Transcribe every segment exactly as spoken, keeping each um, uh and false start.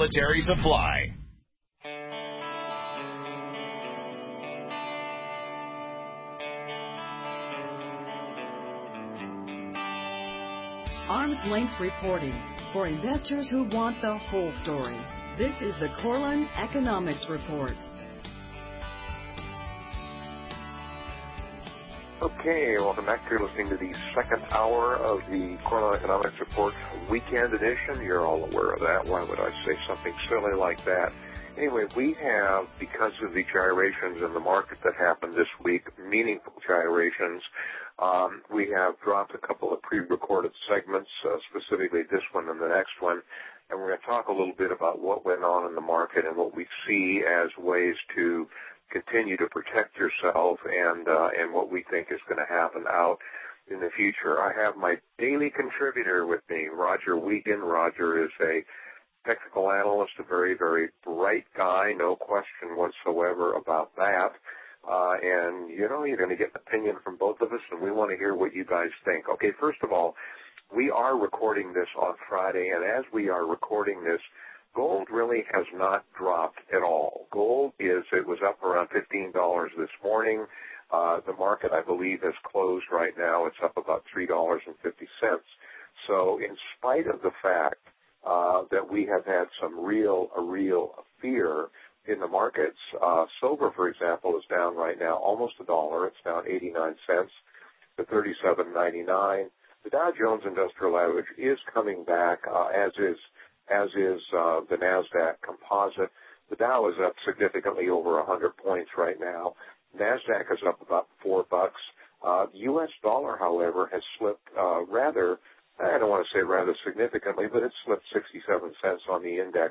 Military Supply. Arm's length reporting for investors who want the whole story. This is the Corlin Economics Report. Okay, welcome back. You're listening to the second hour of the Cornell Economics Report weekend edition. You're all aware of that. Why would I say something silly like that? Anyway, we have, because of the gyrations in the market that happened this week, meaningful gyrations. Um, we have dropped a couple of pre-recorded segments, uh, specifically this one and the next one, and we're going to talk a little bit about what went on in the market and what we see as ways to continue to protect yourself and uh, and what we think is going to happen out in the future. I have my daily contributor with me, Roger Wiegand. Roger is a technical analyst, a very, very bright guy, no question whatsoever about that. Uh, and, you know, you're going to get an opinion from both of us, and we want to hear what you guys think. Okay, first of all, we are recording this on Friday, and as we are recording this, gold really has not dropped at all. Gold is, it was up around fifteen dollars this morning. Uh, the market, I believe, has closed right now. It's up about three dollars and fifty cents. So in spite of the fact uh, that we have had some real, a real fear in the markets, uh, silver, for example, is down right now almost a dollar. It's down eighty-nine cents to thirty-seven ninety-nine. The Dow Jones Industrial Average is coming back, uh, as is as is uh, the NASDAQ Composite. The Dow is up significantly over one hundred points right now. NASDAQ is up about four bucks. Uh, the U S dollar, however, has slipped uh, rather, I don't want to say rather significantly, but it's slipped sixty-seven cents on the index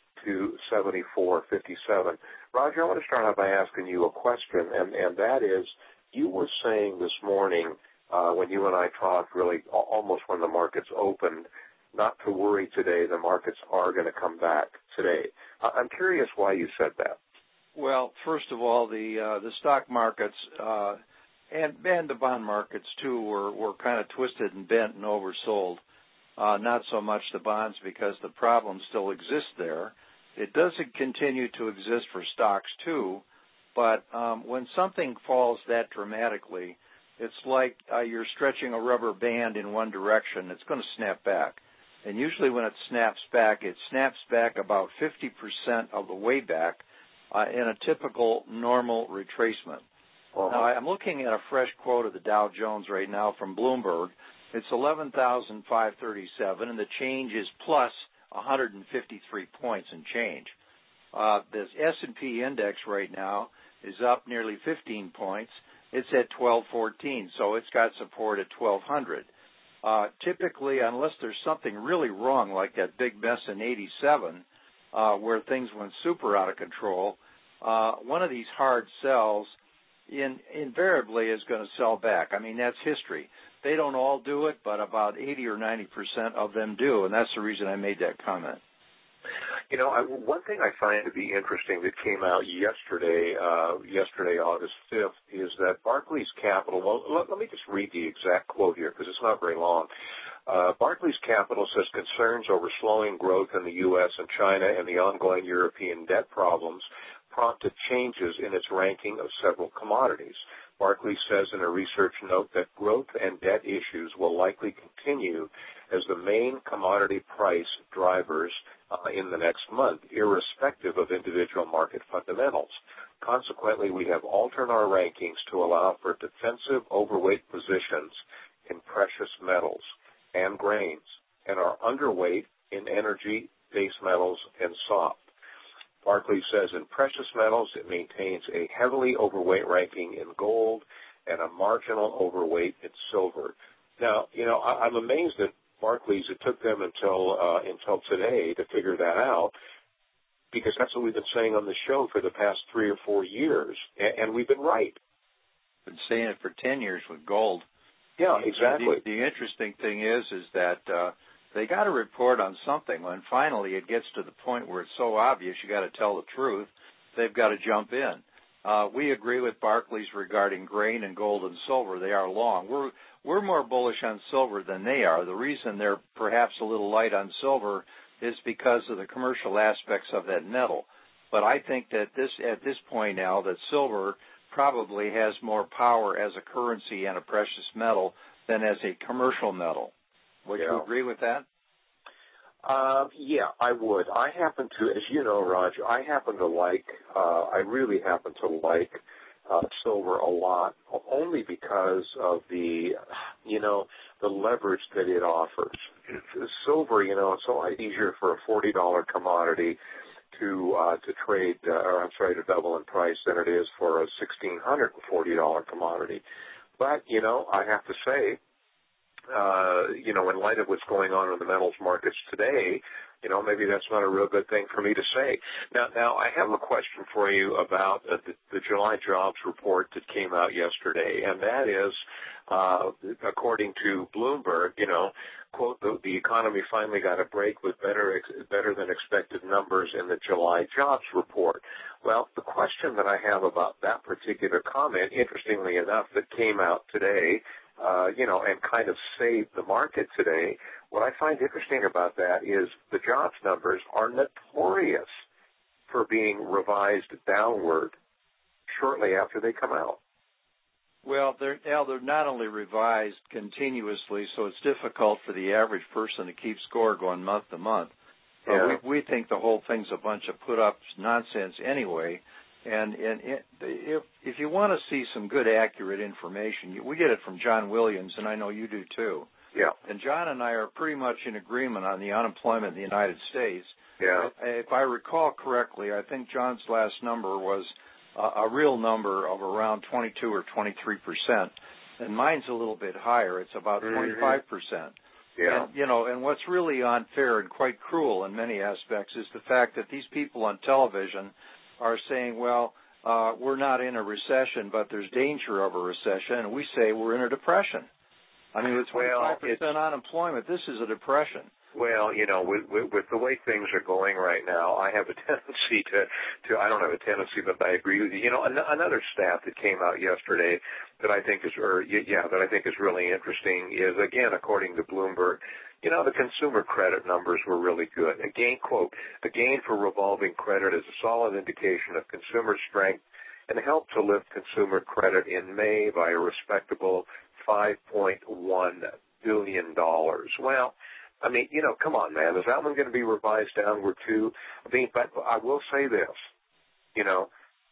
to seventy-four fifty-seven. Roger, I want to start out by asking you a question, and, and that is, you were saying this morning uh, when you and I talked, really almost when the markets opened, not to worry today, the markets are going to come back today. I'm curious why you said that. Well, first of all, the uh, the stock markets uh, and, and the bond markets, too, were, were kind of twisted and bent and oversold. Uh, not so much the bonds because the problem still exists there. It doesn't continue to exist for stocks, too, but um, when something falls that dramatically, it's like uh, you're stretching a rubber band in one direction. It's going to snap back. And usually when it snaps back, it snaps back about fifty percent of the way back uh, in a typical normal retracement. Uh-huh. Now, I'm looking at a fresh quote of the Dow Jones right now from Bloomberg. It's eleven thousand five hundred thirty-seven, and the change is plus one hundred fifty-three points and change. Uh, the S and P index right now is up nearly fifteen points. It's at twelve fourteen, so it's got support at twelve hundred. Uh, typically, unless there's something really wrong, like that big mess in eighty-seven, uh, where things went super out of control, uh, one of these hard sells in, invariably is going to sell back. I mean, that's history. They don't all do it, but about eighty or ninety percent of them do, and that's the reason I made that comment. You know, I, one thing I find to be interesting that came out yesterday, uh, yesterday, August fifth, is that Barclays Capital, well, let, let me just read the exact quote here because it's not very long. Uh, Barclays Capital says concerns over slowing growth in the U S and China and the ongoing European debt problems prompted changes in its ranking of several commodities. Barclays says in a research note that growth and debt issues will likely continue as the main commodity price drivers uh, in the next month, irrespective of individual market fundamentals. Consequently, we have altered our rankings to allow for defensive overweight positions in precious metals and grains and are underweight in energy, base metals, and soft. Barclays says in precious metals, it maintains a heavily overweight ranking in gold and a marginal overweight in silver. Now, you know, I, I'm amazed that Barclays, it took them until uh, until today to figure that out, because that's what we've been saying on the show for the past three or four years, and, and we've been right. Been saying it for ten years with gold. Yeah, exactly. The, the interesting thing is, is that uh, they got to report on something. When finally it gets to the point where it's so obvious you got to tell the truth, they've got to jump in. Uh, we agree with Barclays regarding grain and gold and silver. They are long. We're we're more bullish on silver than they are. The reason they're perhaps a little light on silver is because of the commercial aspects of that metal. But I think that this, at this point now, that silver probably has more power as a currency and a precious metal than as a commercial metal. Would yeah. you agree with that? Uh, yeah, I would. I happen to, as you know, Roger, I happen to like, uh, I really happen to like uh, silver a lot, only because of the, you know, the leverage that it offers. Silver, you know, it's a lot easier for a forty dollar commodity to uh, to trade, uh, or I'm sorry, to double in price than it is for a one thousand six hundred forty dollar commodity. But, you know, I have to say, Uh, you know, in light of what's going on in the metals markets today, you know, maybe that's not a real good thing for me to say. Now, now I have a question for you about uh, the, the July jobs report that came out yesterday, and that is, uh, according to Bloomberg, you know, quote, the, the economy finally got a break with better better than expected numbers in the July jobs report. Well, the question that I have about that particular comment, interestingly enough, that came out today, Uh, you know, and kind of saved the market today. What I find interesting about that is the jobs numbers are notorious for being revised downward shortly after they come out. Well, they're, now they're not only revised continuously, so it's difficult for the average person to keep score going month to month. But Yeah. we, we think the whole thing's a bunch of put-up nonsense anyway. And, and it, if if you want to see some good, accurate information, you, we get it from John Williams, and I know you do too. Yeah. And John and I are pretty much in agreement on the unemployment in the United States. Yeah. If I recall correctly, I think John's last number was a, a real number of around twenty-two or twenty-three percent, and mine's a little bit higher. It's about mm-hmm. twenty-five percent. Yeah. And, you know, and what's really unfair and quite cruel in many aspects is the fact that these people on television are saying, well, uh, we're not in a recession, but there's danger of a recession, and we say we're in a depression. I mean, with twenty-five percent well, unemployment, this is a depression. Well, you know, with, with, with the way things are going right now, I have a tendency to, to, I don't have a tendency, but I agree with you. You know, an, another stat that came out yesterday that I think is, or yeah, that I think is really interesting is, again, according to Bloomberg, you know, the consumer credit numbers were really good. Again, quote, a gain for revolving credit is a solid indication of consumer strength and helped to lift consumer credit in May by a respectable five point one billion dollars. Well, I mean, you know, come on, man. Is that one going to be revised downward too? I mean, but I will say this, you know,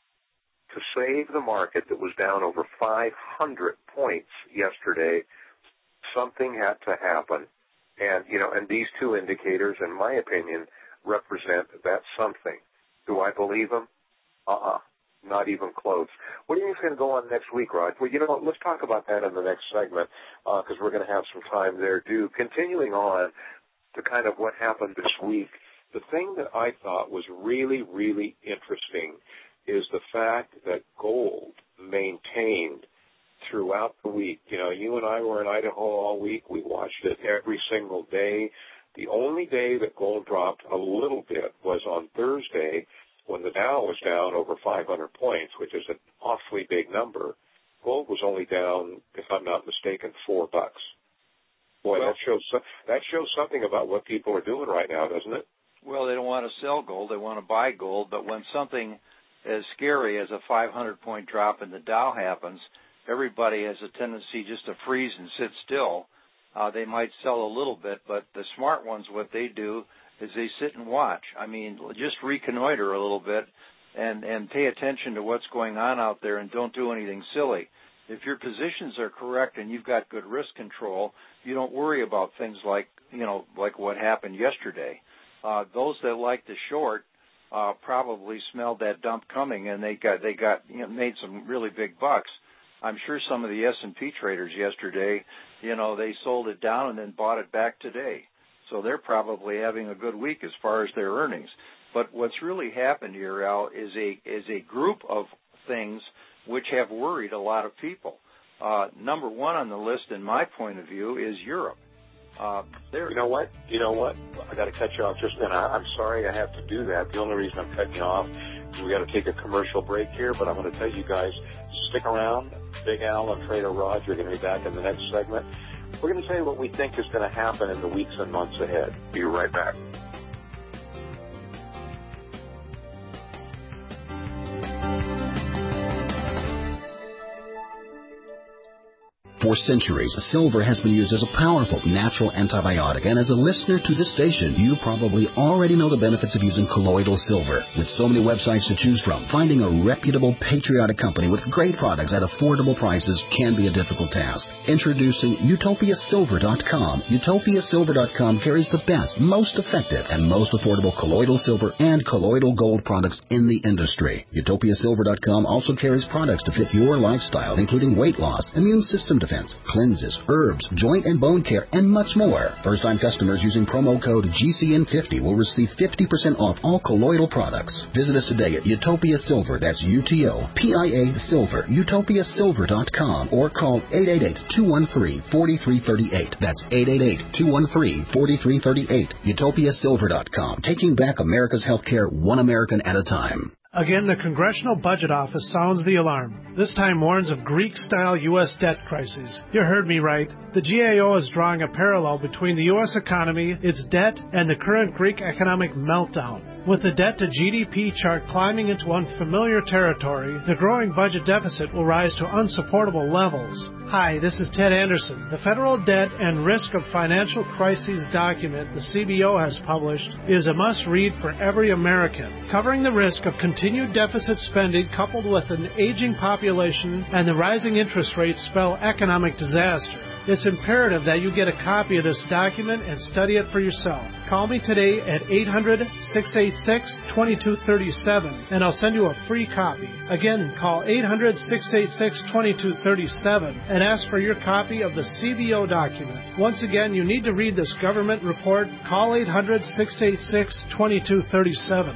to save the market that was down over five hundred points yesterday, something had to happen. And, you know, and these two indicators, in my opinion, represent that something. Do I believe them? Uh-uh. Not even close. What do you think is going to go on next week, Rod? Well, you know what? Let's talk about that in the next segment because uh, we're going to have some time there, too. Continuing on to kind of what happened this week, the thing that I thought was really, really interesting is the fact that gold maintained throughout the week. You know, you and I were in Idaho all week. We watched it every single day. The only day that gold dropped a little bit was on Thursday when the Dow was down over five hundred points, which is an awfully big number. Gold was only down, if I'm not mistaken, four bucks. Boy, well, that shows that shows something about what people are doing right now, doesn't it? Well, they don't want to sell gold. They want to buy gold. But when something as scary as a five hundred point drop in the Dow happens, everybody has a tendency just to freeze and sit still. Uh, they might sell a little bit, but the smart ones, what they do is they sit and watch. I mean, just reconnoiter a little bit and, and pay attention to what's going on out there and don't do anything silly. If your positions are correct and you've got good risk control, you don't worry about things like, you know, like what happened yesterday. Uh, those that like to short uh, probably smelled that dump coming and they got, they got, you know, made some really big bucks. I'm sure some of the S and P traders yesterday, you know, they sold it down and then bought it back today. So they're probably having a good week as far as their earnings. But what's really happened here, Al, is a is a group of things which have worried a lot of people. Uh, number one on the list, in my point of view, is Europe. Uh, you know what? You know what? I got to cut you off just a minute. I'm sorry I have to do that. The only reason I'm cutting you off is we got to take a commercial break here. But I'm going to tell you guys, stick around. Big Al and Trader Rod, you're going to be back in the next segment. We're going to tell you what we think is going to happen in the weeks and months ahead. Be right back. For centuries, silver has been used as a powerful natural antibiotic, and as a listener to this station, you probably already know the benefits of using colloidal silver. With so many websites to choose from, finding a reputable, patriotic company with great products at affordable prices can be a difficult task. Introducing Utopia Silver dot com. Utopia Silver dot com carries the best, most effective, and most affordable colloidal silver and colloidal gold products in the industry. Utopia Silver dot com also carries products to fit your lifestyle, including weight loss, immune system defense, cleanses, herbs, joint and bone care, and much more. First-time customers using promo code G C N fifty will receive fifty percent off all colloidal products. Visit us today at Utopia Silver, that's U T O P I A Silver, Utopia Silver dot com, or call eight eight eight, two one three, four three three eight. That's eight eight eight, two one three, four three three eight. Utopia Silver dot com, taking back America's healthcare one American at a time. Again, the Congressional Budget Office sounds the alarm. This time warns of Greek-style U S debt crises. You heard me right. The G A O is drawing a parallel between the U S economy, its debt, and the current Greek economic meltdown. With the debt-to-G D P chart climbing into unfamiliar territory, the growing budget deficit will rise to unsupportable levels. Hi, this is Ted Anderson. The Federal Debt and Risk of Financial Crises document the C B O has published is a must-read for every American, covering the risk of continued deficit spending coupled with an aging population and the rising interest rates spell economic disaster. It's imperative that you get a copy of this document and study it for yourself. Call me today at eight hundred, six eight six, two two three seven and I'll send you a free copy. Again, call eight hundred, six eight six, two two three seven and ask for your copy of the C B O document. Once again, you need to read this government report. Call eight hundred, six eight six, two two three seven.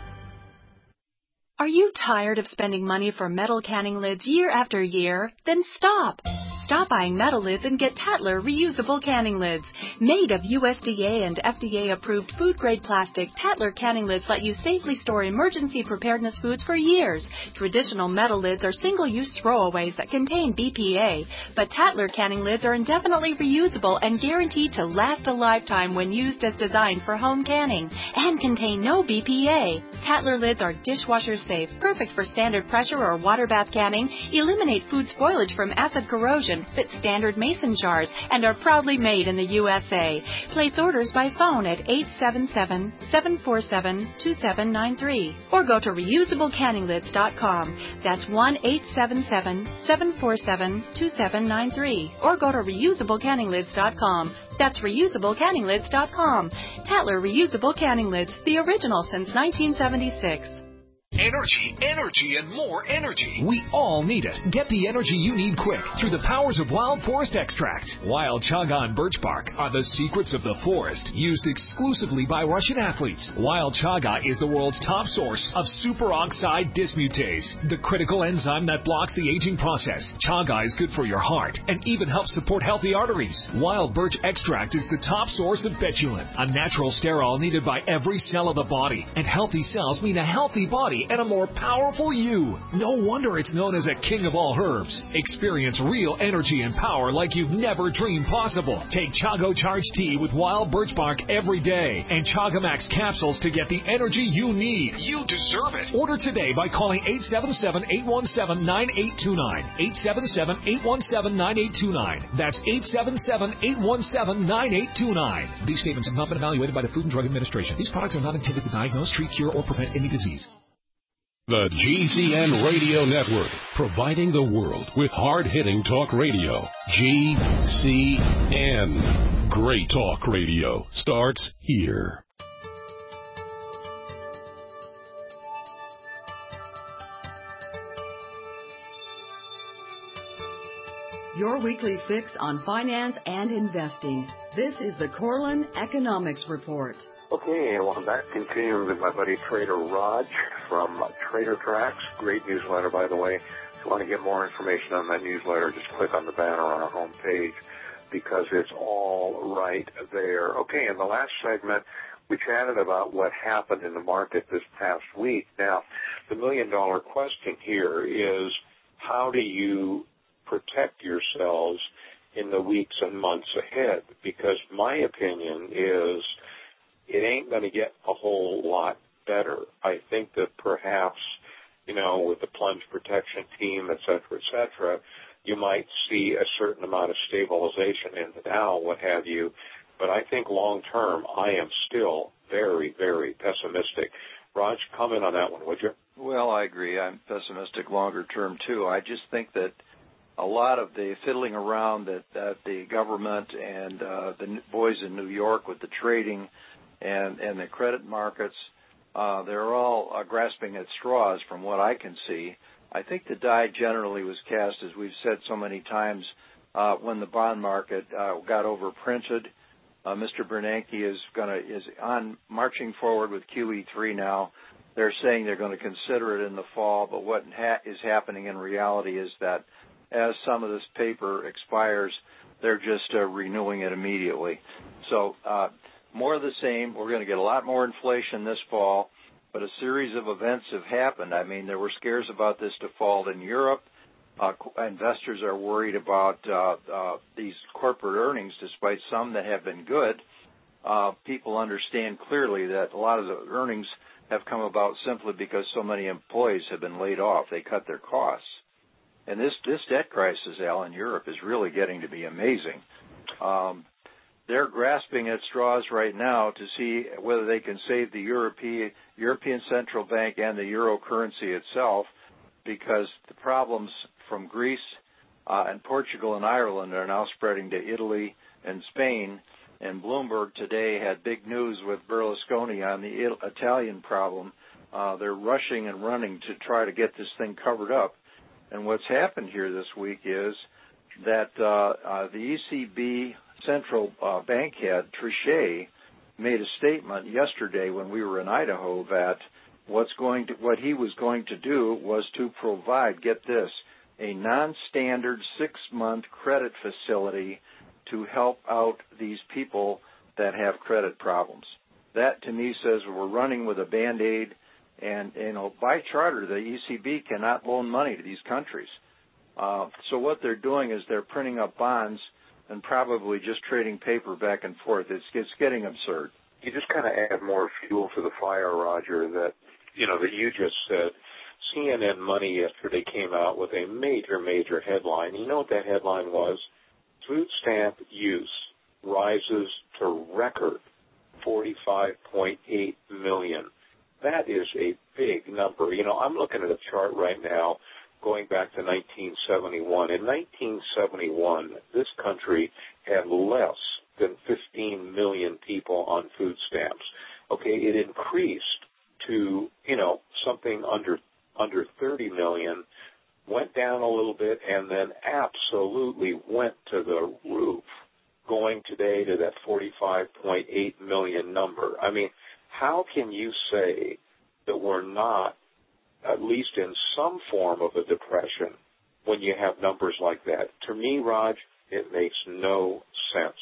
Are you tired of spending money for metal canning lids year after year? Then stop! Stop buying metal lids and get Tatler reusable canning lids. Made of U S D A and F D A-approved food-grade plastic, Tatler canning lids let you safely store emergency preparedness foods for years. Traditional metal lids are single-use throwaways that contain B P A, but Tatler canning lids are indefinitely reusable and guaranteed to last a lifetime when used as designed for home canning and contain no B P A. Tatler lids are dishwasher safe, perfect for standard pressure or water bath canning, eliminate food spoilage from acid corrosion, fit standard mason jars, and are proudly made in the U S A. Place orders by phone at eight seven seven, seven four seven, two seven nine three or go to reusable canning lids dot com. That's one eight seven seven, seven four seven, two seven nine three or go to reusable canning lids dot com. That's reusable canning lids dot com. Tatler Reusable Canning Lids, the original since nineteen seventy-six. Energy, energy, and more energy. We all need it. Get the energy you need quick through the powers of Wild Forest Extracts. Wild chaga and birch bark are the secrets of the forest, used exclusively by Russian athletes. Wild chaga is the world's top source of superoxide dismutase, the critical enzyme that blocks the aging process. Chaga is good for your heart and even helps support healthy arteries. Wild birch extract is the top source of betulin, a natural sterol needed by every cell of the body. And healthy cells mean a healthy body and a more powerful you. No wonder it's known as a king of all herbs. Experience real energy and power like you've never dreamed possible. Take Chago Charge Tea with wild birch bark every day and Chaga Max capsules to get the energy you need. You deserve it. Order today by calling eight seven seven, eight one seven, nine eight two nine. eight seven seven, eight one seven, nine eight two nine. That's eight seven seven, eight one seven, nine eight two nine. These statements have not been evaluated by the Food and Drug Administration. These products are not intended to diagnose, treat, cure, or prevent any disease. The G C N Radio Network, providing the world with hard-hitting talk radio. G C N. Great talk radio starts here. Your weekly fix on finance and investing. This is the Corlin Economics Report. Okay, welcome back. Continuing with my buddy Trader Raj from Trader Tracks. Great newsletter, by the way. If you want to get more information on that newsletter, just click on the banner on our homepage because it's all right there. Okay, in the last segment, we chatted about what happened in the market this past week. Now, the million-dollar question here is how do you protect yourselves in the weeks and months ahead? Because my opinion is it ain't going to get a whole lot better. I think that perhaps, you know, with the plunge protection team, et cetera, et cetera, you might see a certain amount of stabilization in the Dow, what have you. But I think long term, I am still very, very pessimistic. Raj, comment on that one, would you? Well, I agree. I'm pessimistic longer term, too. I just think that a lot of the fiddling around that, that the government and uh, the boys in New York with the trading and, and the credit markets, uh, they're all uh, grasping at straws from what I can see. I think the die generally was cast, as we've said so many times, uh, when the bond market uh, got overprinted. Uh, Mister Bernanke is going to is on marching forward with Q E three now. They're saying they're going to consider it in the fall, but what ha- is happening in reality is that as some of this paper expires, they're just uh, renewing it immediately. So uh, more of the same. We're going to get a lot more inflation this fall, but a series of events have happened. I mean, there were scares about this default in Europe. Uh, investors are worried about uh, uh, these corporate earnings, despite some that have been good. Uh, people understand clearly that a lot of the earnings have come about simply because so many employees have been laid off. They cut their costs. And this, this debt crisis, Al, in Europe is really getting to be amazing. Um, they're grasping at straws right now to see whether they can save the European, European Central Bank and the euro currency itself, because the problems from Greece uh, and Portugal and Ireland are now spreading to Italy and Spain. And Bloomberg today had big news with Berlusconi on the it- Italian problem. Uh, they're rushing and running to try to get this thing covered up. And what's happened here this week is that uh, uh, the E C B central uh, bank head, Trichet, made a statement yesterday when we were in Idaho that what's going to, what he was going to do was to provide, get this, a non-standard six-month credit facility to help out these people that have credit problems. That, to me, says we're running with a Band-Aid, and, you know, by charter, the E C B cannot loan money to these countries. Uh, so what they're doing is they're printing up bonds and probably just trading paper back and forth. It's, it's getting absurd. You just kind of add more fuel to the fire, Roger, that, you know, that you just said. C N N Money yesterday came out with a major, major headline. You know what that headline was? Food stamp use rises to record forty-five point eight million. That is a big number. You know, I'm looking at a chart right now going back to nineteen seventy-one. In nineteen seventy-one, this country had less than fifteen million people on food stamps. Okay, it increased to, you know, something under under thirty million, went down a little bit, and then absolutely went to the roof, going today to that forty-five point eight million number. I mean, how can you say that we're not, at least in some form of a depression, when you have numbers like that? To me, Raj, it makes no sense.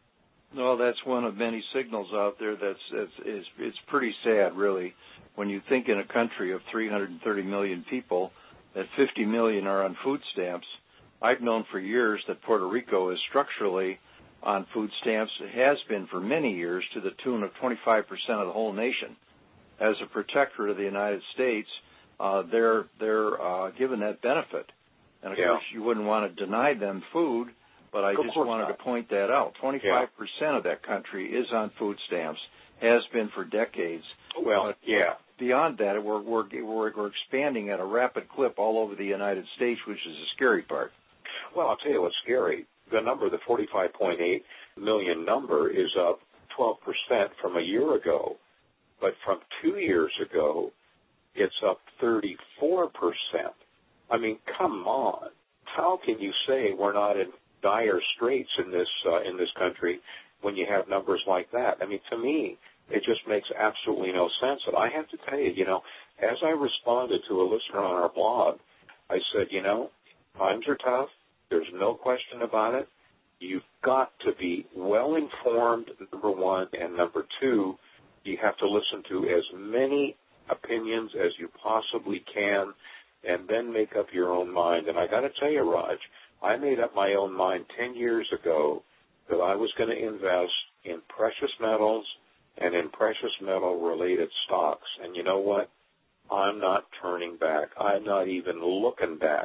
No, that's one of many signals out there that's, that's is, it's pretty sad, really, when you think in a country of three hundred thirty million people that fifty million are on food stamps. I've known for years that Puerto Rico is structurally on food stamps. It has been for many years to the tune of twenty-five percent of the whole nation. As a protector of the United States, uh, they're, they're uh, given that benefit. And, of yeah. course, you wouldn't want to deny them food, but I of just wanted not. to point that out. twenty-five percent yeah. of that country is on food stamps, has been for decades. Well, but yeah. Beyond that, we're, we're, we're, we're expanding at a rapid clip all over the United States, which is the scary part. Well, I'll tell you what's scary. The number, the forty-five point eight million number, is up twelve percent from a year ago. But from two years ago, it's up thirty-four percent. I mean, come on. How can you say we're not in dire straits in this uh, in this country when you have numbers like that? I mean, to me, it just makes absolutely no sense. And I have to tell you, you know, as I responded to a listener on our blog, I said, you know, times are tough. There's no question about it. You've got to be well-informed, number one, and number two, you have to listen to as many opinions as you possibly can and then make up your own mind. And I got to tell you, Raj, I made up my own mind ten years ago that I was going to invest in precious metals and in precious metal-related stocks. And you know what? I'm not turning back. I'm not even looking back.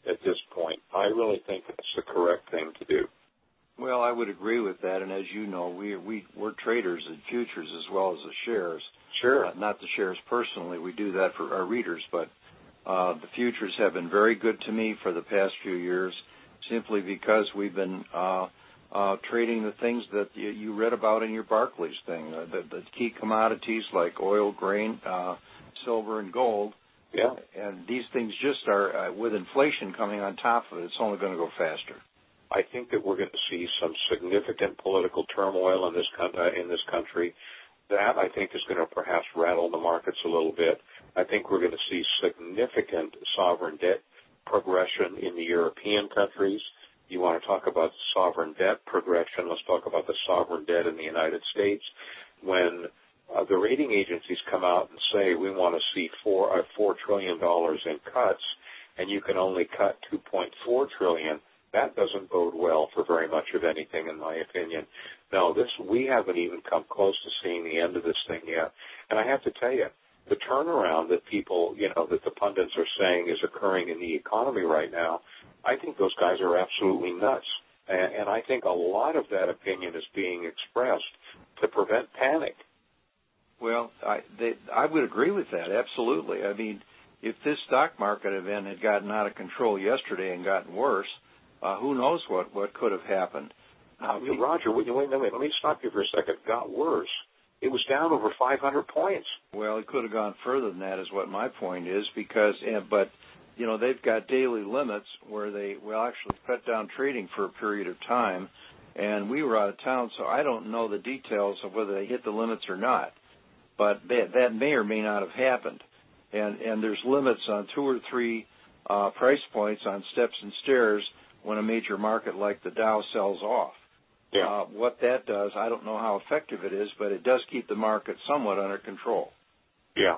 at this point. I really think that's the correct thing to do. Well, I would agree with that, and as you know, we, we, we're traders in futures as well as the shares. Sure. Uh, not the shares personally. We do that for our readers, but uh, the futures have been very good to me for the past few years simply because we've been uh, uh, trading the things that you, you read about in your Barclays thing, uh, the, the key commodities like oil, grain, uh, silver, and gold. Yeah. And these things just are, uh, with inflation coming on top of it, it's only going to go faster. I think that we're going to see some significant political turmoil in this con- uh, in this country. That, I think, is going to perhaps rattle the markets a little bit. I think we're going to see significant sovereign debt progression in the European countries. You want to talk about sovereign debt progression, let's talk about the sovereign debt in the United States. When uh, the rating agencies come out and say we want to see four, uh, four trillion dollars in cuts, and you can only cut two point four trillion dollars, that doesn't bode well for very much of anything, in my opinion. No, this we haven't even come close to seeing the end of this thing yet. And I have to tell you, the turnaround that people, you know, that the pundits are saying is occurring in the economy right now, I think those guys are absolutely nuts. And, and I think a lot of that opinion is being expressed to prevent panic. Well, I, they, I would agree with that, absolutely. I mean, if this stock market event had gotten out of control yesterday and gotten worse, Uh, who knows what, what could have happened. Uh, Roger, wait, wait, wait, let me stop you for a second. It got worse. It was down over five hundred points. Well, it could have gone further than that is what my point is because, uh, but, you know, they've got daily limits where they will actually cut down trading for a period of time, and we were out of town, so I don't know the details of whether they hit the limits or not. But that, that may or may not have happened. And, and there's limits on two or three uh, price points on steps and stairs when a major market like the Dow sells off. Yeah. Uh, what that does, I don't know how effective it is, but it does keep the market somewhat under control. Yeah.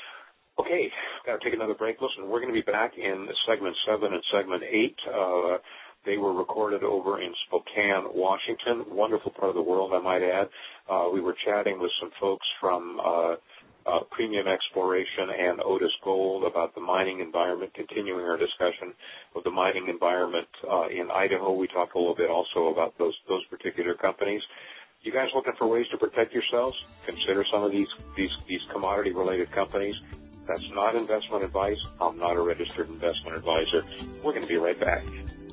Okay, got to take another break. Listen, we're going to be back in segment seven and segment eight. Uh, they were recorded over in Spokane, Washington. Wonderful part of the world, I might add. Uh, we were chatting with some folks from uh, Uh, Premium Exploration and Otis Gold about the mining environment, continuing our discussion of the mining environment uh, in Idaho. We talked a little bit also about those those particular companies. You guys looking for ways to protect yourselves? Consider some of these these, these commodity-related companies. That's not investment advice. I'm not a registered investment advisor. We're going to be right back.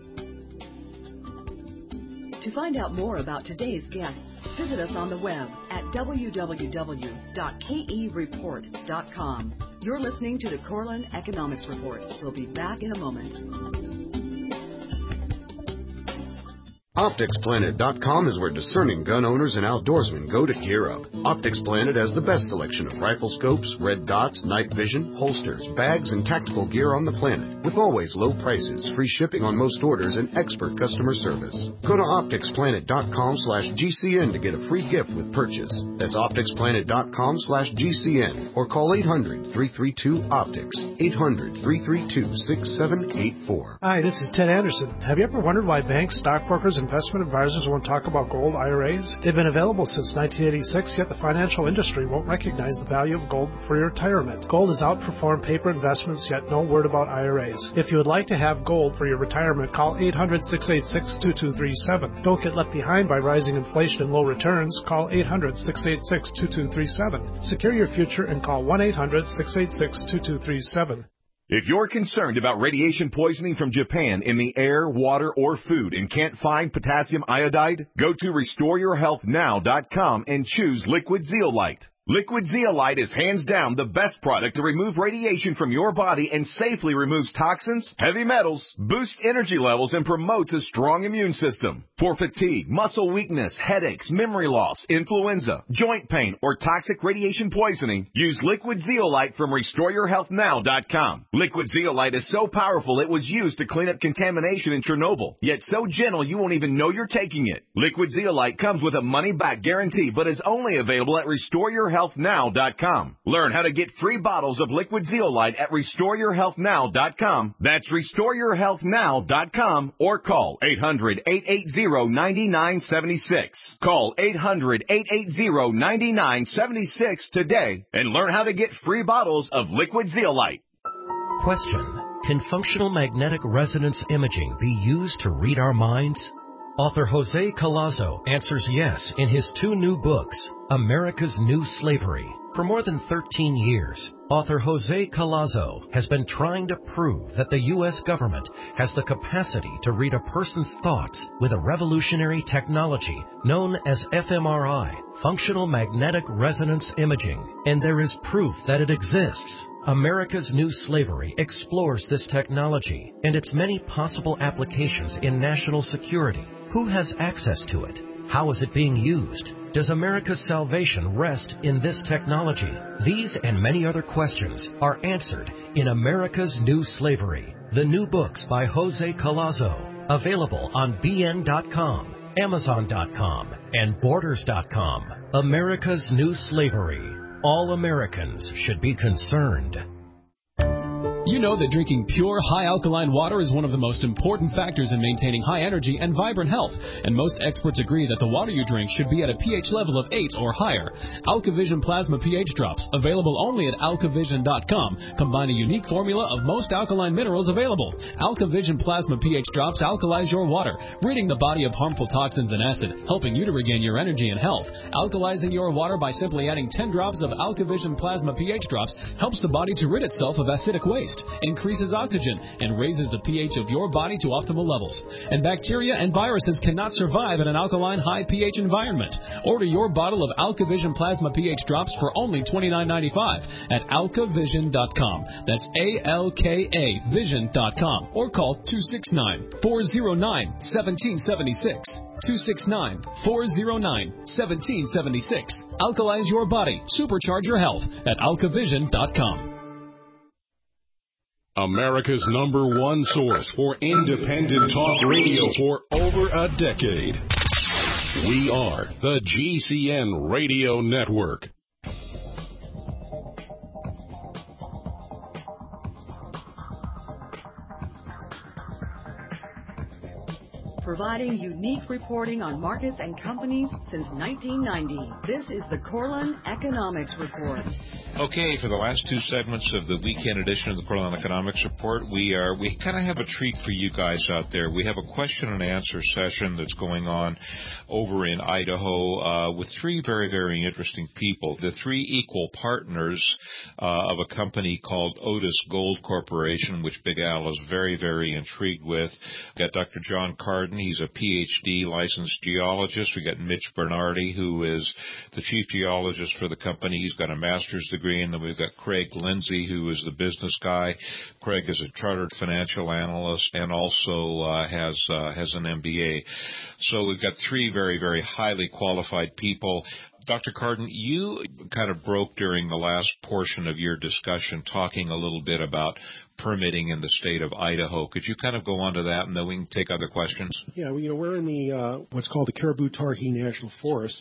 To find out more about today's guests, visit us on the web at w w w dot k e report dot com. You're listening to the Corlin Economics Report. We'll be back in a moment. Optics Planet dot com is where discerning gun owners and outdoorsmen go to gear up. Optics Planet has the best selection of rifle scopes, red dots, night vision, holsters, bags, and tactical gear on the planet, with always low prices, free shipping on most orders, and expert customer service. Go to Optics Planet dot com slash G C N to get a free gift with purchase. That's Optics Planet dot com slash G C N or call eight hundred, three three two, optics, eight hundred, three three two, six seven eight four. Hi, this is Ted Anderson. Have you ever wondered why banks, stockbrokers, investment advisors won't talk about gold I R As? They've been available since nineteen eighty-six, yet the financial industry won't recognize the value of gold for your retirement. Gold has outperformed paper investments, yet no word about I R As. If you would like to have gold for your retirement, call eight hundred, six eight six, two two three seven. Don't get left behind by rising inflation and low returns. Call eight hundred, six eight six, two two three seven. Secure your future and call one eight hundred, six eight six, two two three seven. If you're concerned about radiation poisoning from Japan in the air, water, or food and can't find potassium iodide, go to restore your health now dot com and choose Liquid Zeolite. Liquid Zeolite is hands down the best product to remove radiation from your body and safely removes toxins, heavy metals, boosts energy levels, and promotes a strong immune system. For fatigue, muscle weakness, headaches, memory loss, influenza, joint pain, or toxic radiation poisoning, use Liquid Zeolite from restore your health now dot com. Liquid Zeolite is so powerful it was used to clean up contamination in Chernobyl, yet so gentle you won't even know you're taking it. Liquid Zeolite comes with a money-back guarantee, but is only available at restore your health now dot com. Learn how to get free bottles of Liquid Zeolite at restore your health now dot com. That's restore your health now dot com or call eight hundred, eight eight zero, nine nine seven six. Call eight hundred, eight eight zero, nine nine seven six today and learn how to get free bottles of Liquid Zeolite. Question: Can functional magnetic resonance imaging be used to read our minds? Author Jose Collazo answers yes in his two new books, America's New Slavery. For more than thirteen years, author Jose Collazo has been trying to prove that the U S government has the capacity to read a person's thoughts with a revolutionary technology known as F M R I, Functional Magnetic Resonance Imaging, and there is proof that it exists. America's New Slavery explores this technology and its many possible applications in national security. Who has access to it? How is it being used? Does America's salvation rest in this technology? These and many other questions are answered in America's New Slavery, the new books by Jose Collazo, available on B N dot com, Amazon dot com, and Borders dot com. America's New Slavery. All Americans should be concerned. You know that drinking pure, high-alkaline water is one of the most important factors in maintaining high energy and vibrant health, and most experts agree that the water you drink should be at a pH level of eight or higher. AlkaVision Plasma pH Drops, available only at alkavision dot com, combine a unique formula of most alkaline minerals available. AlkaVision Plasma pH Drops alkalize your water, ridding the body of harmful toxins and acid, helping you to regain your energy and health. Alkalizing your water by simply adding ten drops of AlkaVision Plasma pH Drops helps the body to rid itself of acidic waste, increases oxygen, and raises the pH of your body to optimal levels. And bacteria and viruses cannot survive in an alkaline high pH environment. Order your bottle of AlkaVision Plasma pH Drops for only twenty-nine ninety-five at alkavision dot com. That's A L K A vision dot com. Or call two six nine, four zero nine, one seven seven six. two six nine, four zero nine, one seven seven six. Alkalize your body. Supercharge your health at alkavision dot com. America's number one source for independent talk radio for over a decade. We are the G C N Radio Network. Providing unique reporting on markets and companies since nineteen ninety. This is the Corlin Economics Report. Okay, for the last two segments of the weekend edition of the Corlin Economics Report, we are we kind of have a treat for you guys out there. We have a question and answer session that's going on over in Idaho uh, with three very, very interesting people. The three equal partners uh, of a company called Otis Gold Corporation, which Big Al is very, very intrigued with. We've got Doctor John Carden. He's a P H D licensed geologist. We got Mitch Bernardi, who is the chief geologist for the company. He's got a master's degree. And then we've got Craig Lindsay, who is the business guy. Craig is a chartered financial analyst and also uh, has uh, has an M B A. So we've got three very, very highly qualified people. Doctor Carden, you kind of broke during the last portion of your discussion talking a little bit about permitting in the state of Idaho. Could you kind of go on to that, and then we can take other questions? Yeah, well, you know, we're in the uh, what's called the Caribou-Targhee National Forest,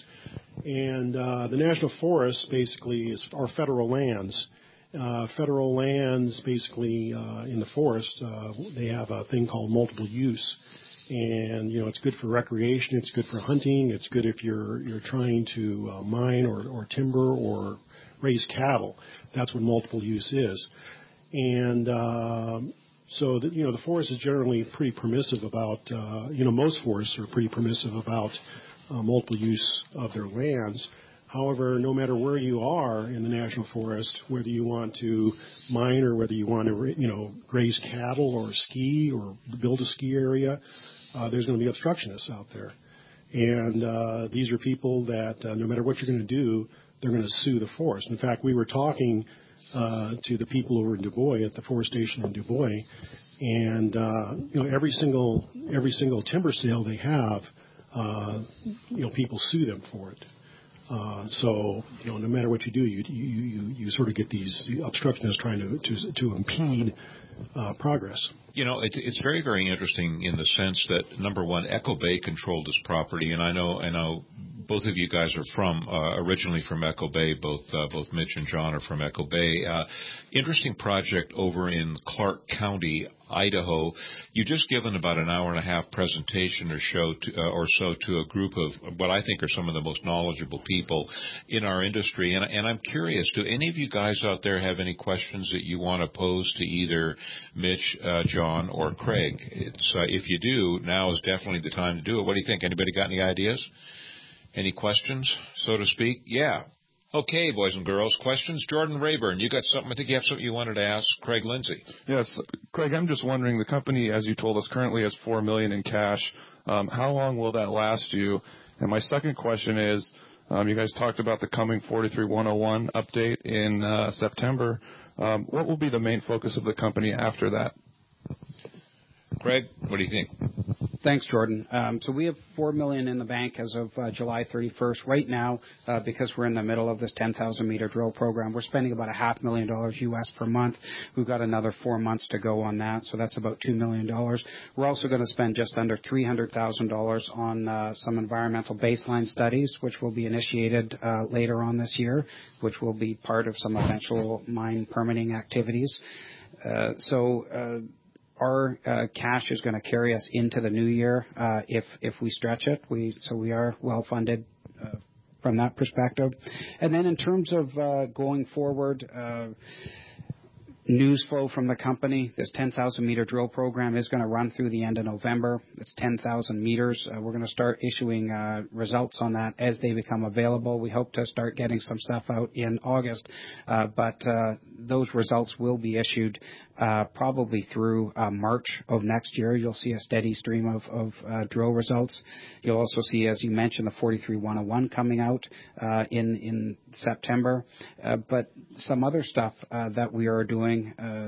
and uh, the National Forest basically is our federal lands. Uh, federal lands basically uh, in the forest, uh, they have a thing called multiple use. And, you know, it's good for recreation, it's good for hunting, it's good if you're you're trying to uh, mine or, or timber or raise cattle. That's what multiple use is. And uh, so, the, you know, the forest is generally pretty permissive about, uh, you know, most forests are pretty permissive about uh, multiple use of their lands. However, no matter where you are in the national forest, whether you want to mine or whether you want to, you know, graze cattle or ski or build a ski area, uh, there's going to be obstructionists out there. And uh, these are people that uh, no matter what you're going to do, they're going to sue the forest. In fact, we were talking uh, to the people over in Du Bois at the forest station in Du Bois, and uh, you know, every single every single timber sale they have, uh, you know, people sue them for it. Uh, so, you know, no matter what you do, you you, you, you sort of get these obstructionists trying to to, to impede uh, progress. You know, it, it's very, very interesting in the sense that, number one, Echo Bay controlled this property, and I know, I know both of you guys are from, uh, originally from Echo Bay, both uh, both Mitch and John are from Echo Bay. Uh, interesting project over in Clark County. Idaho. You've just given about an hour and a half presentation or show to, uh, or so to a group of what I think are some of the most knowledgeable people in our industry. And, and I'm curious, do any of you guys out there have any questions that you want to pose to either Mitch, uh, John, or Craig? It's, uh, if you do, now is definitely the time to do it. What do you think? Anybody got any ideas? Any questions, so to speak? Yeah. Okay, boys and girls, questions? Jordan Rayburn, you got something? I think you have something you wanted to ask Craig Lindsay. Yes, Craig, I'm just wondering, the company, as you told us, currently has four million dollars in cash. Um, how long will that last you? And my second question is, um, you guys talked about the coming forty-three one oh one update in uh, September. Um, what will be the main focus of the company after that? Craig, what do you think? Thanks, Jordan. Um, so we have four million dollars in the bank as of uh, July thirty-first. Right now, uh, because we're in the middle of this ten thousand meter drill program, we're spending about a half million dollars U S per month. We've got another four months to go on that, so that's about two million dollars. We're also going to spend just under three hundred thousand dollars on uh, some environmental baseline studies, which will be initiated uh, later on this year, which will be part of some eventual mine permitting activities. Uh, so. Uh, Our uh, cash is going to carry us into the new year uh, if if we stretch it. We so we are well funded uh, from that perspective. And then in terms of uh, going forward, uh, news flow from the company, this ten thousand meter drill program is going to run through the end of November. It's ten thousand meters. Uh, we're going to start issuing uh, results on that as they become available. We hope to start getting some stuff out in August, uh, but uh, those results will be issued uh, probably through uh, March of next year. You'll see a steady stream of, of uh, drill results. You'll also see, as you mentioned, the forty-three one oh one coming out uh, in, in September, uh, but some other stuff uh, that we are doing. Uh,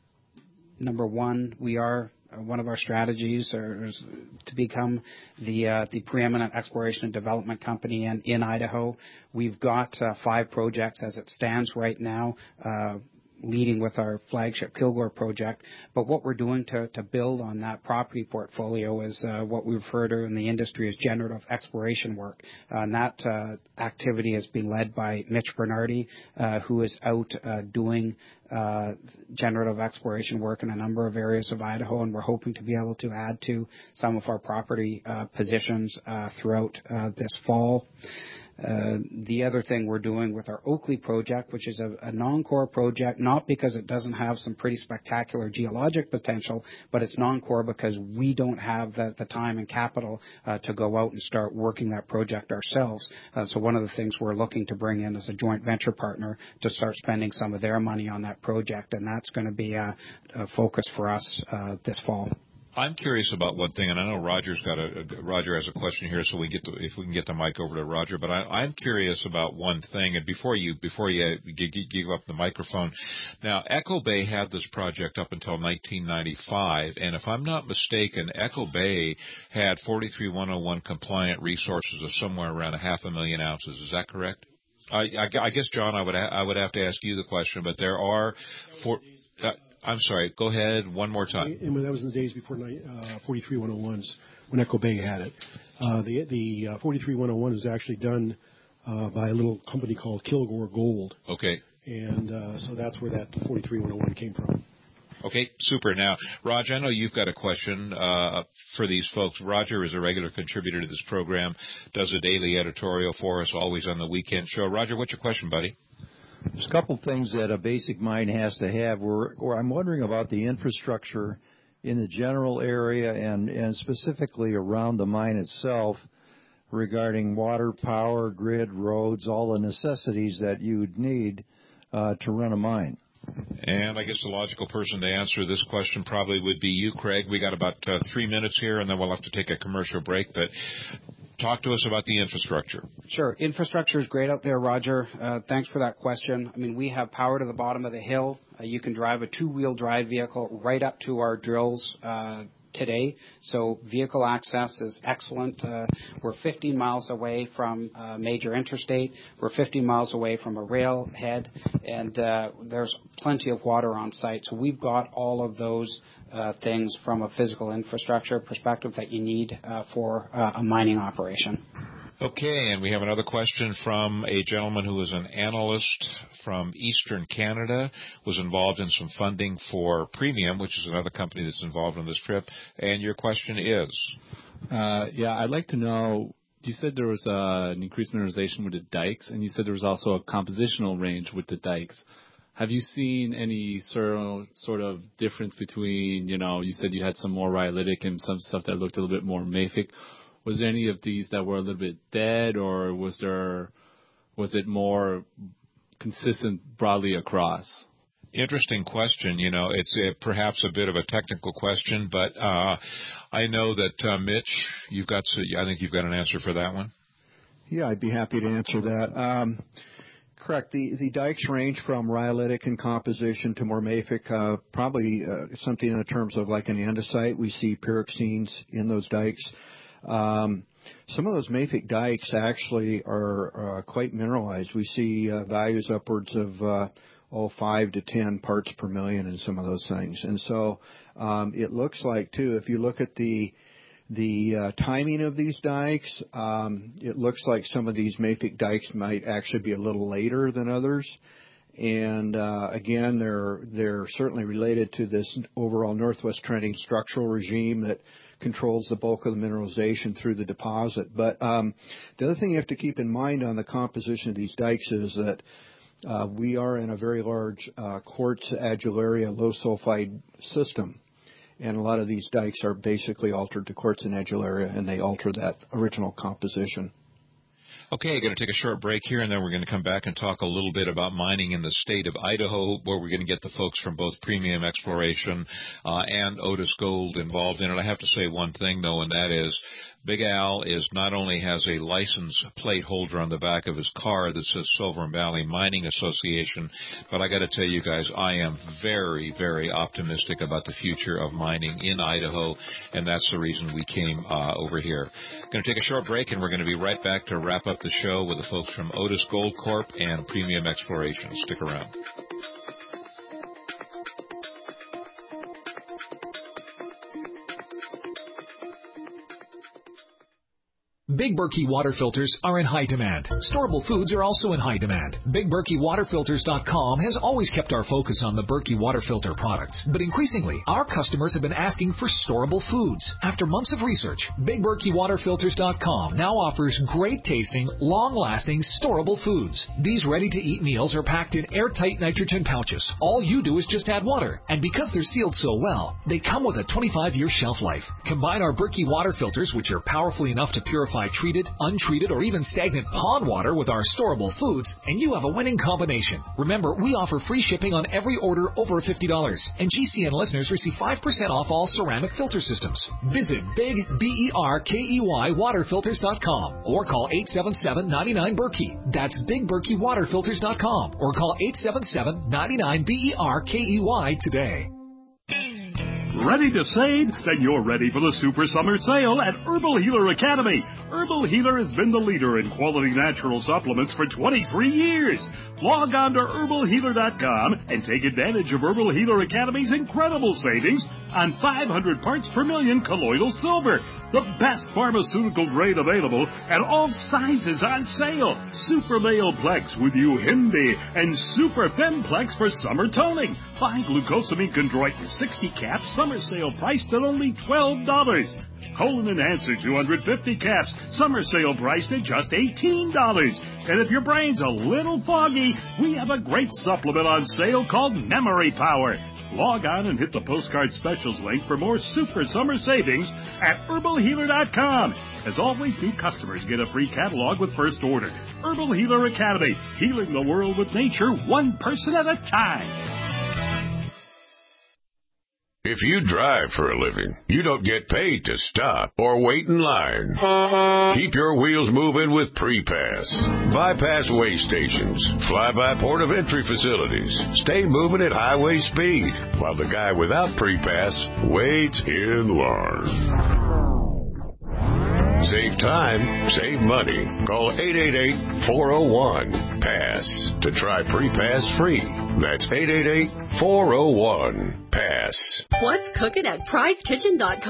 number one, we are uh, one of our strategies are, is to become the uh, the preeminent exploration and development company in, in Idaho. We've got uh, five projects as it stands right now, uh, leading with our flagship Kilgore project. But what we're doing to, to build on that property portfolio is uh, what we refer to in the industry as generative exploration work. Uh, and that uh, activity is being led by Mitch Bernardi, uh, who is out uh, doing uh, generative exploration work in a number of areas of Idaho, and we're hoping to be able to add to some of our property uh, positions uh, throughout uh, this fall. Uh, the other thing we're doing with our Oakley project, which is a, a non-core project, not because it doesn't have some pretty spectacular geologic potential, but it's non-core because we don't have the, the time and capital uh, to go out and start working that project ourselves. Uh, so one of the things we're looking to bring in is a joint venture partner to start spending some of their money on that project, and that's going to be a, a focus for us uh, this fall. I'm curious about one thing, and I know Roger's got a, Roger has a question here, so we get the, if we can get the mic over to Roger. But I, I'm curious about one thing, and before you before you give, give up the microphone, now Echo Bay had this project up until nineteen ninety-five, and if I'm not mistaken, Echo Bay had forty-three one oh one compliant resources of somewhere around a half a million ounces. Is that correct? I, I, I guess, John, I would ha- I would have to ask you the question, but there are four. Uh, I'm sorry. Go ahead one more time. And that was in the days before uh, forty-three one oh ones when Echo Bay had it. Uh, the the uh, forty-three one oh one was actually done uh, by a little company called Kilgore Gold. Okay. And uh, so that's where that forty-three one oh one came from. Okay, super. Now, Roger, I know you've got a question uh, for these folks. Roger is a regular contributor to this program, does a daily editorial for us, always on the weekend show. Roger, what's your question, buddy? There's a couple things that a basic mine has to have. We're, or I'm wondering about the infrastructure in the general area and, and specifically around the mine itself regarding water, power, grid, roads, all the necessities that you'd need uh, to run a mine. And I guess the logical person to answer this question probably would be you, Craig. We got about uh, three minutes here, and then we'll have to take a commercial break. But talk to us about the infrastructure. Sure. Infrastructure is great out there, Roger. Uh, thanks for that question. I mean, we have power to the bottom of the hill. Uh, you can drive a two-wheel drive vehicle right up to our drills uh, today. So vehicle access is excellent. Uh, we're fifteen miles away from a major interstate. We're fifteen miles away from a rail head, and uh, there's plenty of water on site. So we've got all of those uh, things from a physical infrastructure perspective that you need uh, for uh, a mining operation. Okay, and we have another question from a gentleman who is an analyst from Eastern Canada, was involved in some funding for Premium, which is another company that's involved in this trip. And your question is? Uh, yeah, I'd like to know, you said there was uh, an increased mineralization with the dikes, and you said there was also a compositional range with the dikes. Have you seen any sort of, sort of difference between, you know, you said you had some more rhyolitic and some stuff that looked a little bit more mafic. Was there any of these that were a little bit dead, or was there, was it more consistent broadly across? Interesting question. You know, it's a, perhaps a bit of a technical question, but uh, I know that uh, Mitch, you've got. I think you've got an answer for that one. Yeah, I'd be happy to answer that. Um, correct. The the dikes range from rhyolitic in composition to more mafic. Uh, probably uh, something in terms of like an andesite. We see pyroxenes in those dikes. Um, some of those mafic dikes actually are uh, quite mineralized. We see uh, values upwards of uh, oh, five to ten parts per million in some of those things. And so um, it looks like, too, if you look at the the uh, timing of these dikes, um, it looks like some of these mafic dikes might actually be a little later than others. And uh, again, they're they're certainly related to this overall northwest trending structural regime that controls the bulk of the mineralization through the deposit. But um, the other thing you have to keep in mind on the composition of these dikes is that uh, we are in a very large uh, quartz adularia low sulfide system. And a lot of these dikes are basically altered to quartz and adularia, and they alter that original composition. Okay, going to take a short break here, and then we're going to come back and talk a little bit about mining in the state of Idaho, where we're going to get the folks from both Premium Exploration uh, and Otis Gold involved in it. I have to say one thing, though, and that is Big Al is not only has a license plate holder on the back of his car that says Silver Valley Mining Association, but I got to tell you guys, I am very, very optimistic about the future of mining in Idaho, and that's the reason we came uh, over here. Going to take a short break, and we're going to be right back to wrap up the show with the folks from Otis Gold Corp and Premium Exploration. Stick around. Big Berkey water filters are in high demand. Storable foods are also in high demand. Big Berkey Water Filters dot com has always kept our focus on the Berkey water filter products, but increasingly, our customers have been asking for storable foods. After months of research, Big Berkey Water Filters dot com now offers great-tasting, long-lasting, storable foods. These ready-to-eat meals are packed in airtight nitrogen pouches. All you do is just add water, and because they're sealed so well, they come with a twenty-five year shelf life. Combine our Berkey water filters, which are powerfully enough to purify treated, untreated, or even stagnant pond water with our storable foods, and you have a winning combination. Remember, we offer free shipping on every order over fifty dollars, and G C N listeners receive five percent off all ceramic filter systems. Visit Big B E R K E Y Water Filters dot com or call eight seven seven, nine nine, Berkey. That's Big Berkey Water Filters dot com or call eight seven seven, nine nine, B E R K E Y today. Ready to save? Then you're ready for the Super Summer Sale at Herbal Healer Academy. Herbal Healer has been the leader in quality natural supplements for twenty-three years. Log on to herbal healer dot com and take advantage of Herbal Healer Academy's incredible savings on five hundred parts per million colloidal silver, the best pharmaceutical grade available, and all sizes on sale. Super Male Plex with Uhimbi and Super Femplex for summer toning. Buy glucosamine chondroitin sixty caps, summer sale priced at only twelve dollars. Colon Enhancer two hundred fifty caps, summer sale priced at just eighteen dollars. And if your brain's a little foggy, we have a great supplement on sale called Memory Power. Log on and hit the postcard specials link for more super summer savings at herbal healer dot com. As always, new customers get a free catalog with first order. Herbal Healer Academy, healing the world with nature one person at a time. If you drive for a living, you don't get paid to stop or wait in line. Keep your wheels moving with Pre-Pass. Bypass way stations, fly-by port of entry facilities. Stay moving at highway speed while the guy without Pre-Pass waits in line. Save time, save money. Call eight eight eight, four oh one, PASS to try Pre-Pass free. That's eight eight eight, four oh one, PASS. What's cooking at prize kitchen dot com?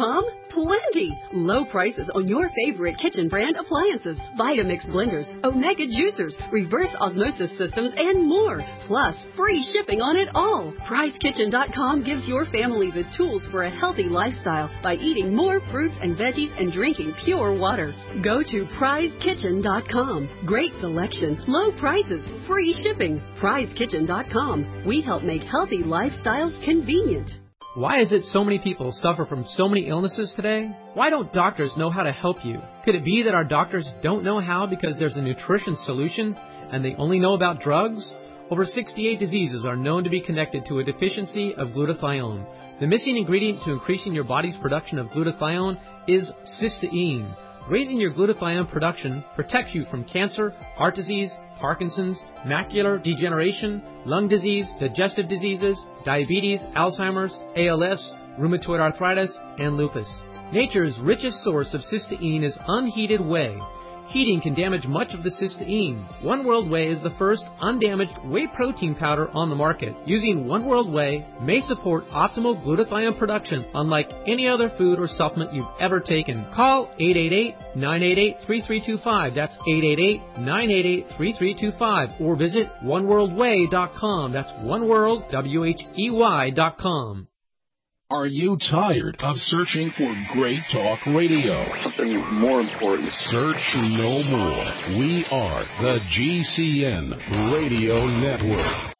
Plenty! Low prices on your favorite kitchen brand appliances, Vitamix blenders, Omega juicers, reverse osmosis systems, and more. Plus, free shipping on it all. Prize Kitchen dot com gives your family the tools for a healthy lifestyle by eating more fruits and veggies and drinking pure water. Go to Prize Kitchen dot com. Great selection, low prices, free shipping. Prize Kitchen dot com. We help make healthy lifestyles convenient. Why is it so many people suffer from so many illnesses today? Why don't doctors know how to help you? Could it be that our doctors don't know how because there's a nutrition solution and they only know about drugs? Over sixty-eight diseases are known to be connected to a deficiency of glutathione. The missing ingredient to increasing your body's production of glutathione is cysteine. Raising your glutathione production protects you from cancer, heart disease, Parkinson's, macular degeneration, lung disease, digestive diseases, diabetes, Alzheimer's, A L S, rheumatoid arthritis, and lupus. Nature's richest source of cysteine is unheated whey. Heating can damage much of the cysteine. One World Whey is the first undamaged whey protein powder on the market. Using One World Whey may support optimal glutathione production unlike any other food or supplement you've ever taken. Call eight eight eight, nine eight eight, three three two five. That's eight eight eight, nine eight eight, three three two five. Or visit one world way dot com. That's oneworld, W H E Y dot com. Are you tired of searching for great talk radio? Something more important. Search no more. We are the G C N Radio Network.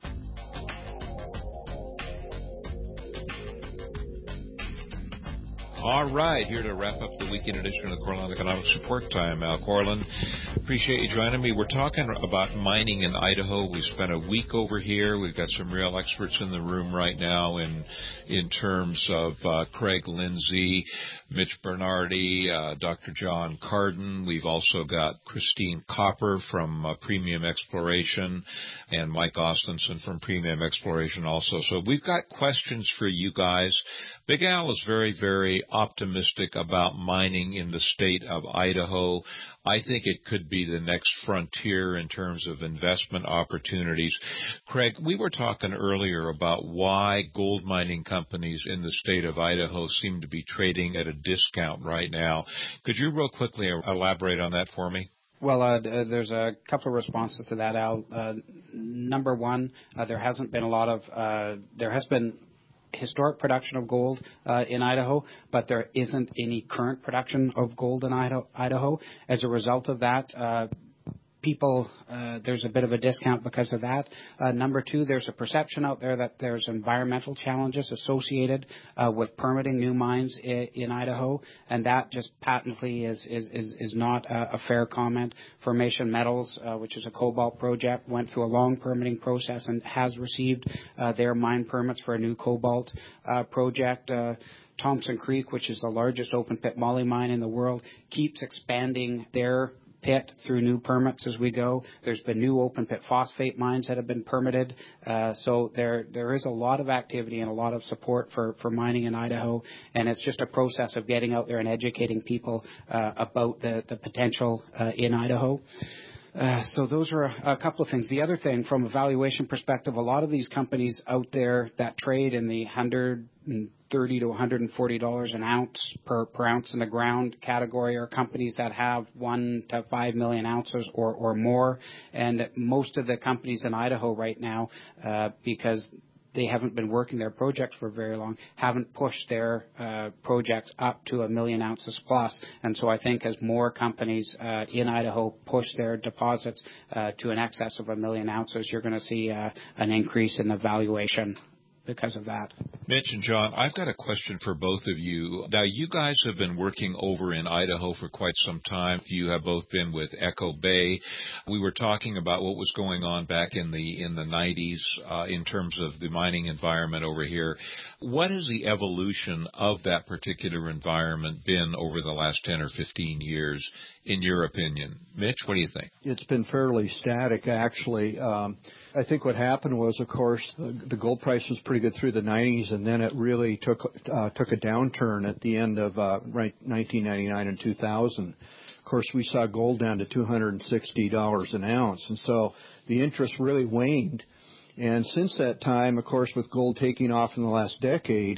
All right, here to wrap up the weekend edition of the Cortland Economics Report. Time, Al Cortland. Appreciate you joining me. We're talking about mining in Idaho. We spent a week over here. We've got some real experts in the room right now in in terms of uh, Craig Lindsay, Mitch Bernardi, uh, Doctor John Carden. We've also got Christine Copper from uh, Premium Exploration and Mike Austenson from Premium Exploration also. So we've got questions for you guys. Big Al is very, very optimistic about mining in the state of Idaho. I think it could be the next frontier in terms of investment opportunities. Craig, we were talking earlier about why gold mining companies in the state of Idaho seem to be trading at a discount right now. Could you real quickly elaborate on that for me? Well, uh, there's a couple of responses to that, Al. Uh, number one, uh, there hasn't been a lot of, uh, there has been historic production of gold uh, in Idaho, but there isn't any current production of gold in Idaho. Idaho. As a result of that, uh, people, uh, there's a bit of a discount because of that. Uh, number two, there's a perception out there that there's environmental challenges associated uh, with permitting new mines in, in Idaho, and that just patently is is is, is not a, a fair comment. Formation Metals, uh, which is a cobalt project, went through a long permitting process and has received uh, their mine permits for a new cobalt uh, project. Uh, Thompson Creek, which is the largest open-pit moly mine in the world, keeps expanding their pit through new permits as we go. There's been new open pit phosphate mines that have been permitted. Uh, so there there is a lot of activity and a lot of support for, for mining in Idaho, and it's just a process of getting out there and educating people uh, about the, the potential uh, in Idaho. Uh, so those are a, a couple of things. The other thing, from a valuation perspective, a lot of these companies out there that trade in the one hundred thirty to one hundred forty dollars an ounce per, per ounce in the ground category are companies that have one to five million ounces or, or more. And most of the companies in Idaho right now, uh, because they haven't been working their projects for very long, haven't pushed their uh, projects up to a million ounces plus. And so I think as more companies uh, in Idaho push their deposits uh, to an excess of a million ounces, you're going to see uh, an increase in the valuation because of that. Mitch and John, I've got a question for both of you. Now, you guys have been working over in Idaho for quite some time. You have both been with Echo Bay. We were talking about what was going on back in the in the nineties uh, in terms of the mining environment over here. What has the evolution of that particular environment been over the last ten or fifteen years, in your opinion? Mitch, what do you think? It's been fairly static, actually. Um, I think what happened was, of course, the, the gold price was pretty good through the nineties, and then it really took uh, took a downturn at the end of uh, right, nineteen ninety-nine and two thousand. Of course, we saw gold down to two hundred sixty dollars an ounce, and so the interest really waned. And since that time, of course, with gold taking off in the last decade,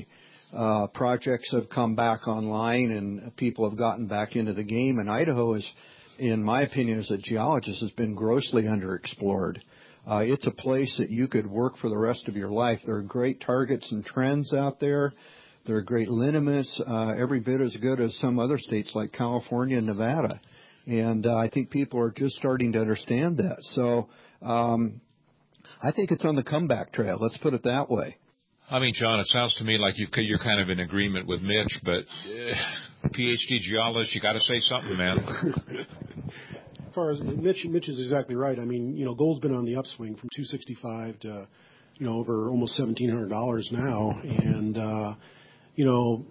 uh, projects have come back online and people have gotten back into the game. And Idaho is, in my opinion, as a geologist, has been grossly underexplored. Uh, it's a place that you could work for the rest of your life. There are great targets and trends out there. There are great lineaments, uh, every bit as good as some other states like California and Nevada. And uh, I think people are just starting to understand that. So um, I think it's on the comeback trail. Let's put it that way. I mean, John, it sounds to me like you've, you're kind of in agreement with Mitch, but uh, P H D geologist, you got to say something, man. As far as Mitch, Mitch is exactly right. I mean, you know, gold's been on the upswing from two sixty-five to, you know, over almost seventeen hundred dollars now, and uh, you know,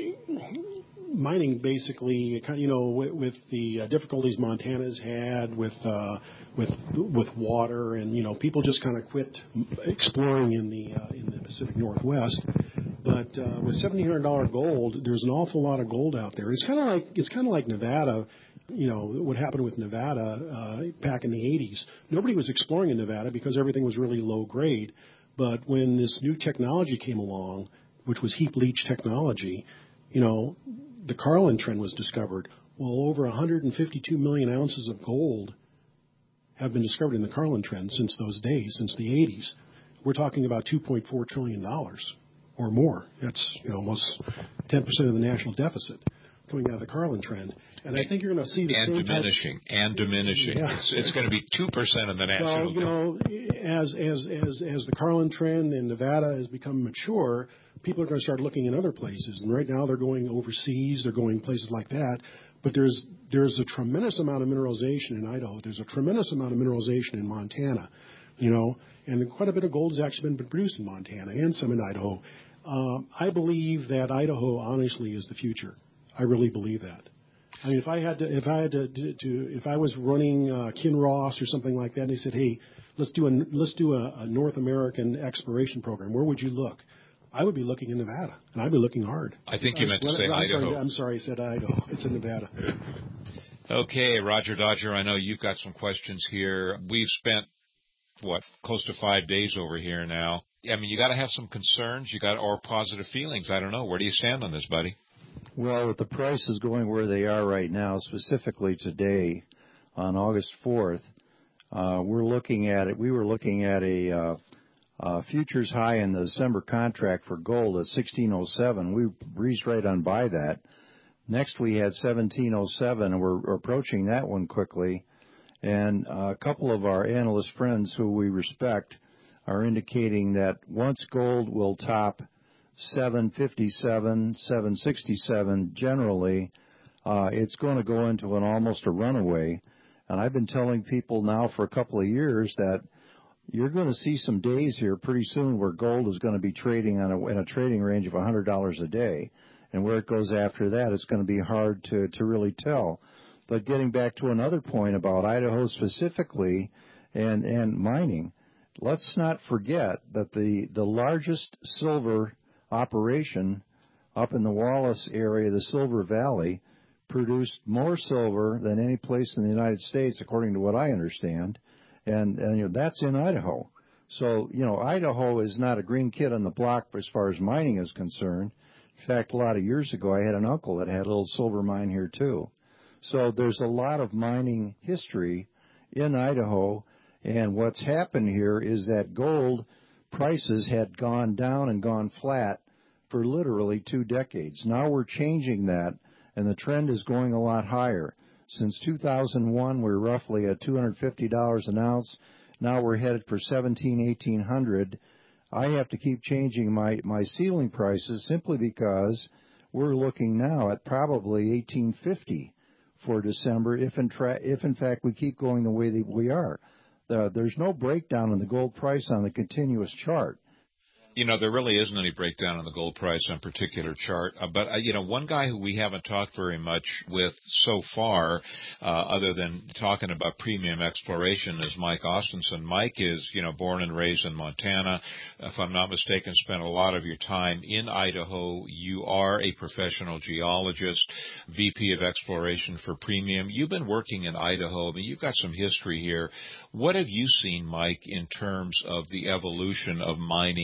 mining basically, you know, with, with the difficulties Montana's had with uh, with with water, and you know, people just kind of quit exploring in the uh, in the Pacific Northwest. But uh, with seventeen hundred dollars gold, there's an awful lot of gold out there. It's kind of like it's kind of like Nevada. You know, what happened with Nevada uh, back in the eighties. Nobody was exploring in Nevada because everything was really low grade. But when this new technology came along, which was heap leach technology, you know, the Carlin Trend was discovered. Well, over one hundred fifty-two million ounces of gold have been discovered in the Carlin Trend since those days, since the eighties. We're talking about two point four trillion dollars or more. That's, you know, almost ten percent of the national deficit coming out of the Carlin Trend. And I think you're going to see the and same diminishing, type, and diminishing. Yeah. It's, it's going to be two percent of the national. Well, you know, as as as as the Carlin Trend in Nevada has become mature, people are going to start looking in other places. And right now they're going overseas. They're going places like that. But there's there's a tremendous amount of mineralization in Idaho. There's a tremendous amount of mineralization in Montana. You know, and quite a bit of gold has actually been produced in Montana and some in Idaho. Um, I believe that Idaho, honestly, is the future. I really believe that. I mean, if I had to, if I had to, to, to if I was running uh, Kinross or something like that, and they said, "Hey, let's do a let's do a, a North American exploration program," where would you look? I would be looking in Nevada, and I'd be looking hard. I think you I, meant to I'm say sorry, Idaho. I'm sorry, I said Idaho. It's in Nevada. Okay, Roger Dodger, I know you've got some questions here. We've spent, what, close to five days over here now. I mean, you got to have some concerns, you got or positive feelings. I don't know. Where do you stand on this, buddy? Well, with the prices going where they are right now, specifically today, on August fourth, uh, we're looking at it. We were looking at a uh, uh, futures high in the December contract for gold at sixteen oh seven. We breezed right on by that. Next, we had seventeen oh seven, and we're approaching that one quickly. And a couple of our analyst friends who we respect are indicating that once gold will top seven fifty-seven, seven sixty-seven generally, uh, it's going to go into an almost a runaway. And I've been telling people now for a couple of years that you're going to see some days here pretty soon where gold is going to be trading on a, in a trading range of one hundred dollars a day. And where it goes after that, it's going to be hard to, to really tell. But getting back to another point about Idaho specifically and, and mining, let's not forget that the, the largest silver operation up in the Wallace area, the Silver Valley, produced more silver than any place in the United States, according to what I understand, and, and you know, that's in Idaho. So, you know, Idaho is not a green kid on the block as far as mining is concerned. In fact, a lot of years ago, I had an uncle that had a little silver mine here, too. So there's a lot of mining history in Idaho, and what's happened here is that gold prices had gone down and gone flat for literally two decades. Now we're changing that, and the trend is going a lot higher. Since two thousand one, we're roughly at two hundred fifty dollars an ounce. Now we're headed for seventeen, eighteen hundred. I have to keep changing my, my ceiling prices simply because we're looking now at probably eighteen fifty for December if in, tra- if in fact we keep going the way that we are. Uh, there's no breakdown in the gold price on the continuous chart. You know, there really isn't any breakdown in the gold price on a particular chart. Uh, but, uh, you know, one guy who we haven't talked very much with so far, uh, other than talking about premium exploration, is Mike Austenson. Mike is, you know, born and raised in Montana. If I'm not mistaken, spent a lot of your time in Idaho. You are a professional geologist, V P of exploration for premium. You've been working in Idaho. I mean, you've got some history here. What have you seen, Mike, in terms of the evolution of mining in this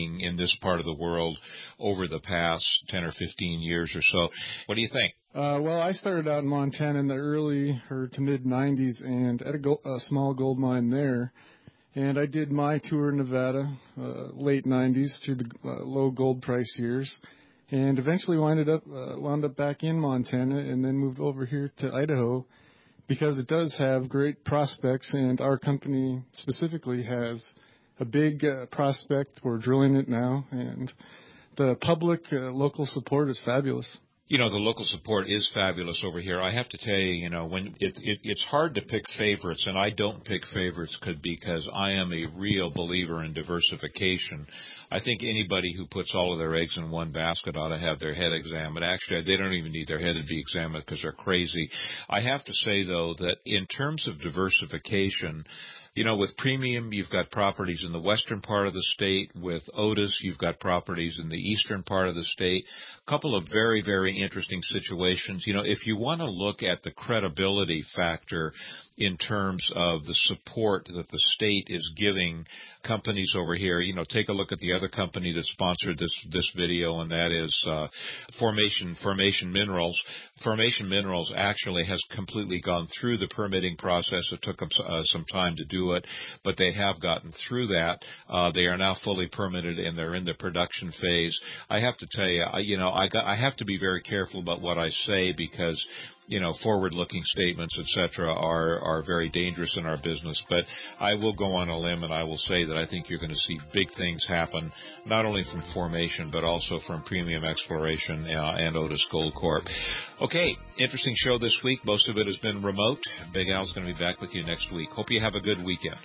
this part of the world over the past ten or fifteen years or so. What do you think? Uh, well, I started out in Montana in the early or to mid nineties and at a, go- a small gold mine there. And I did my tour in Nevada, uh, late nineties through the uh, low gold price years, and eventually wound up uh, wound up back in Montana, and then moved over here to Idaho because it does have great prospects, and our company specifically has a big uh, prospect. We're drilling it now, and the public uh, local support is fabulous. You know, the local support is fabulous over here. I have to tell you, you know, when it, it it's hard to pick favorites, and I don't pick favorites could because I am a real believer in diversification. I think anybody who puts all of their eggs in one basket ought to have their head examined. Actually, they don't even need their head to be examined because they're crazy. I have to say, though, that in terms of diversification, you know, with Premium, you've got properties in the western part of the state. With Otis, you've got properties in the eastern part of the state. A couple of very, very interesting situations. You know, if you want to look at the credibility factor in terms of the support that the state is giving companies over here, you know, take a look at the other company that sponsored this this video, and that is uh, Formation Formation Minerals. Formation Minerals actually has completely gone through the permitting process. It took them uh, some time to do it, but they have gotten through that. Uh, they are now fully permitted, and they're in the production phase. I have to tell you, I, you know, I, got, I have to be very careful about what I say because, you know, forward-looking statements, et cetera, are, are very dangerous in our business. But I will go on a limb and I will say that I think you're going to see big things happen, not only from Formation, but also from Premium Exploration uh, and Otis Gold Corp. Okay, interesting show this week. Most of it has been remote. Big Al's going to be back with you next week. Hope you have a good weekend.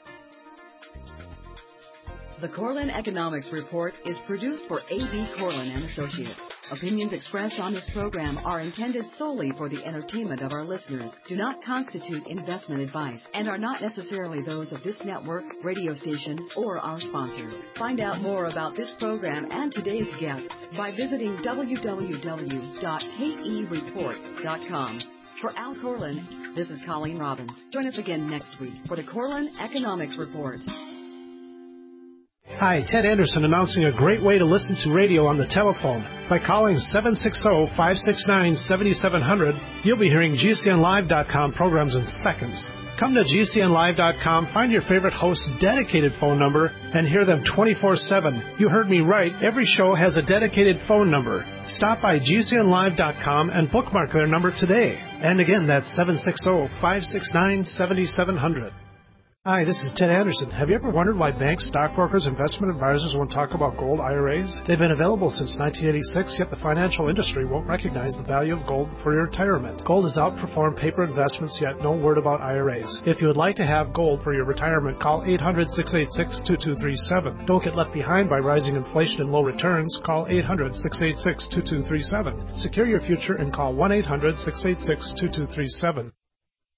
The Corlin Economics Report is produced for A B. Corlin and Associates. Opinions expressed on this program are intended solely for the entertainment of our listeners, do not constitute investment advice, and are not necessarily those of this network, radio station, or our sponsors. Find out more about this program and today's guests by visiting w w w dot k e report dot com. For Al Corlin, this is Colleen Robbins. Join us again next week for the Corlin Economics Report. Hi, Ted Anderson announcing a great way to listen to radio on the telephone. By calling seven six zero, five six nine, seven seven zero zero, you'll be hearing G C N live dot com programs in seconds. Come to G C N live dot com, find your favorite host's dedicated phone number, and hear them twenty-four seven. You heard me right. Every show has a dedicated phone number. Stop by G C N live dot com and bookmark their number today. And again, that's seven six zero, five six nine, seven seven zero zero. Hi, this is Ted Anderson. Have you ever wondered why banks, stockbrokers, investment advisors won't talk about gold I R As? They've been available since nineteen eighty-six, yet the financial industry won't recognize the value of gold for your retirement. Gold has outperformed paper investments, yet no word about I R As. If you would like to have gold for your retirement, call eight hundred, six eight six, two two three seven. Don't get left behind by rising inflation and low returns. Call eight hundred, six eight six, two two three seven. Secure your future and call one eight hundred, six eight six, two two three seven.